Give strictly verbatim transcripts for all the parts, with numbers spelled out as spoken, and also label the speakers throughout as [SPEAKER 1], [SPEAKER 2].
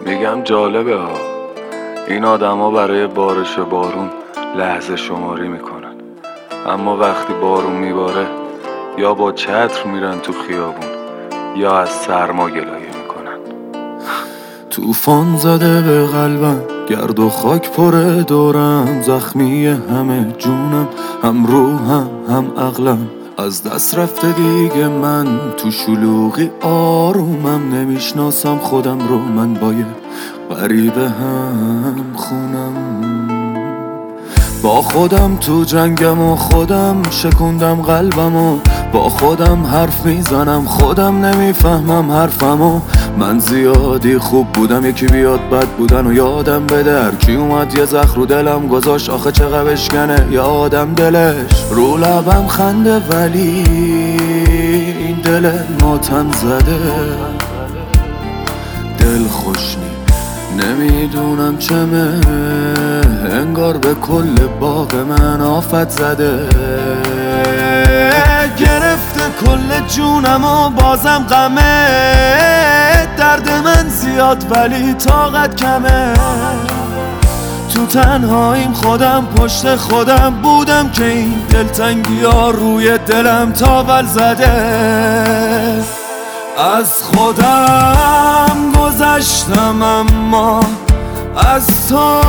[SPEAKER 1] میگم جالبه ها، این آدما برای بارش بارون لحظه شماری میکنن، اما وقتی بارون میباره یا با چتر میرن تو خیابون یا از سرما گلایه میکنن.
[SPEAKER 2] طوفان زده به قلبم، گرد و خاک پره دورم، زخمی همه جونم، هم روحم هم عقلم، از دست رفته دیگه من تو شلوغی آرومم، نمیشناسم خودم رو، من با یه غریبه هم خونم. با خودم تو جنگم و خودم شکوندم قلبم و با خودم حرف میزنم، خودم نمیفهمم حرفمو. من زیادی خوب بودم یکی بیاد بد بودن و یادم بده، هر کی اومد یه زخم رو دلم گذاشت، آخه چقدر بشکنه یادم دلش. رو لبم خنده ولی این دل ماتم زده، دل خوش نی نمیدونم چمه، انگار به کل باغ من آفت زده، گرفته کل جونم و بازم غمه، درد من زیاد ولی طاقت کمه، تو تنهاییم خودم پشت خودم بودم که این دلتنگی ها روی دلم تاول زده. از خودم گذشتم اما از تو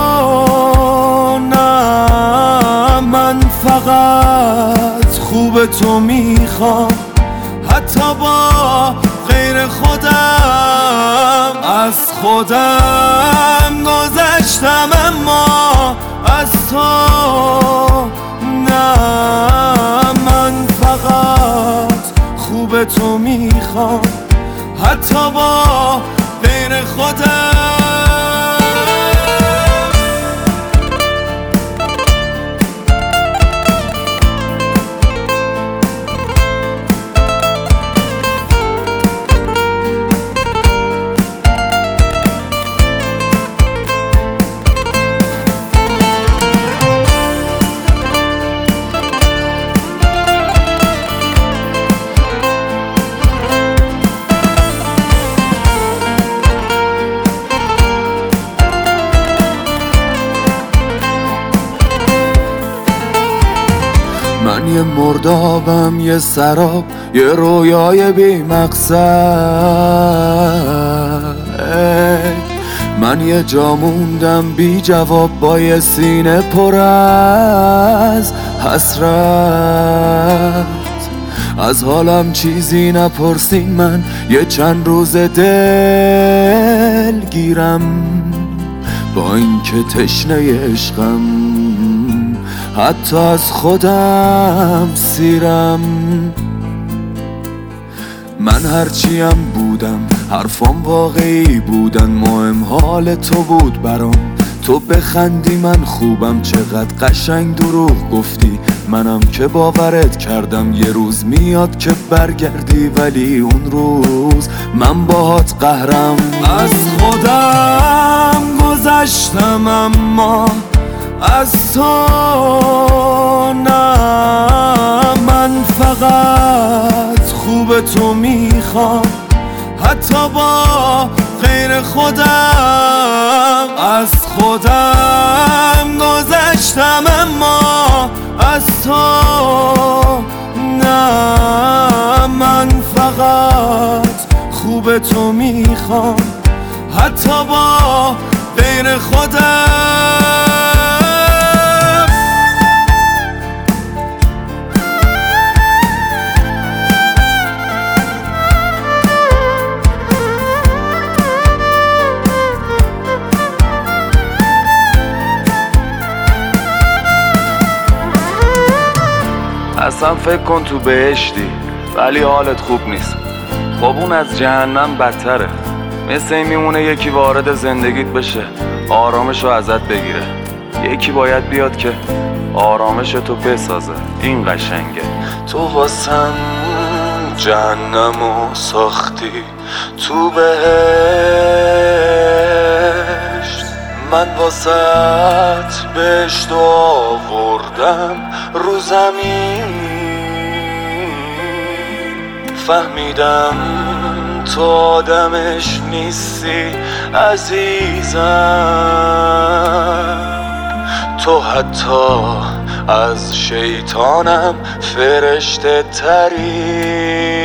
[SPEAKER 2] نه، من فقط خوب تو میخوام حتی با غیر خودم. از خودم گذشتم اما از تو نه، من فقط خوب تو میخوام حتی با غیر خودم. من یه مردابم، یه سراب، یه رویای بی مقصد، من یه جا موندم بی جواب با یه سینه پر از حسرت، از حالم چیزی نپرسین، من یه چند روز دل گیرم با این که تشنه عشقم، حتی از خودم سیرم. من هرچیم بودم حرفام واقعی بودن، مهم حال تو بود برام، تو بخندی من خوبم، چقدر قشنگ دروغ گفتی، منم که باورت کردم یه روز میاد که برگردی، ولی اون روز من باهات قهرم. از خودم گذشتم اما از تو نه، من فقط خوب تو میخوام حتی با غیر خودم. از خودم گذشتم اما از تو نه، من فقط خوب تو میخوام حتی با غیر خودم.
[SPEAKER 1] اصلا فکر کن تو بهشتی ولی حالت خوب نیست، خب اون از جهنم بدتره. مثل این میمونه یکی وارد زندگیت بشه آرامش رو ازت بگیره، یکی باید بیاد که آرامش تو بسازه. این قشنگه.
[SPEAKER 2] تو واسم جهنمو ساختی تو بهشت، من واسط بهشت آوردم رو زمین، فهمیدم تو آدمش نیستی عزیزم، تو حتی از شیطانم فرشته تری.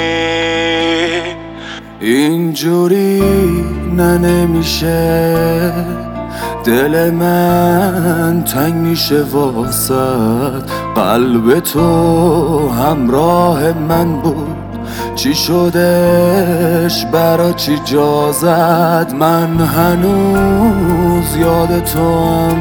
[SPEAKER 2] اینجوری نه نمیشه، دل من تنگ میشه واسد، قلب تو همراه من بود، چی شدش برا چی جا زد؟ من هنوز یاد تو هم،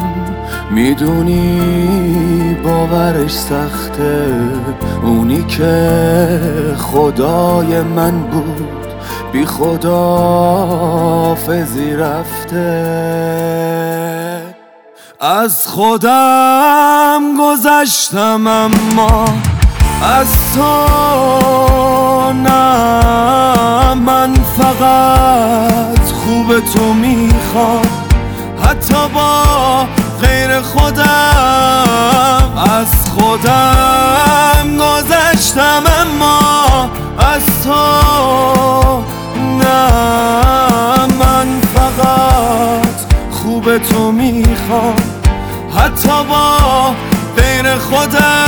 [SPEAKER 2] میدونی باورش سخته، اونی که خدای من بود بی خداحافظی رفته. از خودم گذشتم اما از تو نه، من فقط خوب تو میخوام حتی با غیر خودم. از خودم گذشتم اما از تو نه، من فقط خوب تو میخوام حتی با غیر خودم.